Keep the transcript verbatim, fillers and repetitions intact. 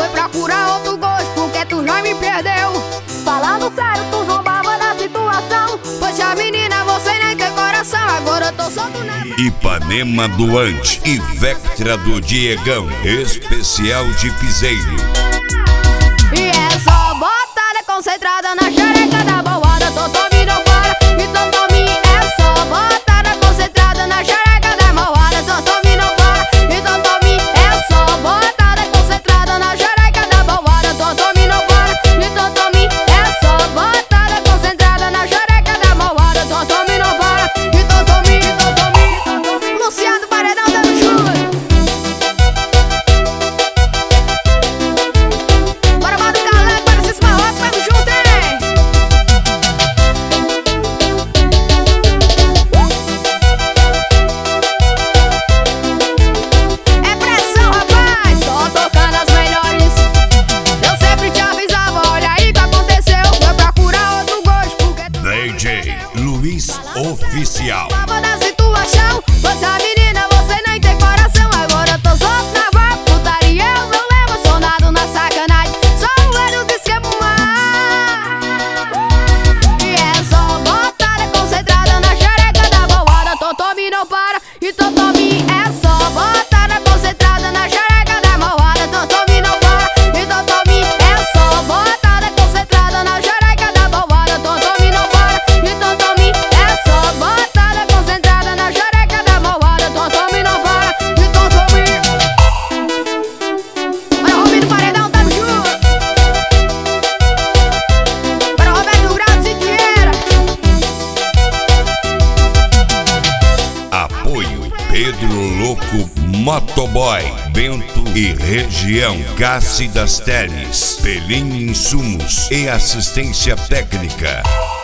foi procurar outro gosto, porque tu já me perdeu. Falando sério, tu zombava da situação. Poxa menina, você nem tem coração, agora eu tô solto na... Ipanema doante e Vectra do Diegão, especial de piseiro. E é só botada concentrada na xereca da balada. Totomi não para, e Totomi é só botada concentrada na xereca da balada. Totomi não para, e Totomi é só botada concentrada na xereca da balada. Totomi não para, e Totomi é só botada concentrada na xereca da balada. Totomi não para, e Totomi, Totomi, Luciano Paredão dando chuva. Bora, bora, calado, para se esmarrar, vamos junto, hein? É pressão, rapaz, só tocando as melhores. Eu sempre te avisava, olha aí o que aconteceu. Foi procurar outro gosto, porque tu D J Luiz Oficial. tava da situação. Poxa menina, você nem tem coração, agora eu tô solto na vaca, putaria eu não levo, sou nado na sacanagem, sou um velho de esquema. E é só botada concentrada na xereca da balada. Totomi não para, e Totomi é só botada concentrada na xereca da balada. Totomi não para, e Totomi é só botada concentrada na xereca da balada. Totomi não para, e Totomi é só botada concentrada na xereca da balada. Totomi não para, e Totomi. Para Robin do Paredão, tá no junto. Para Roberto Grau de Siqueira. Apoio Pedro Louco Motoboy, Bento e região. Cassi das Teles, Pelim Insumos e assistência técnica.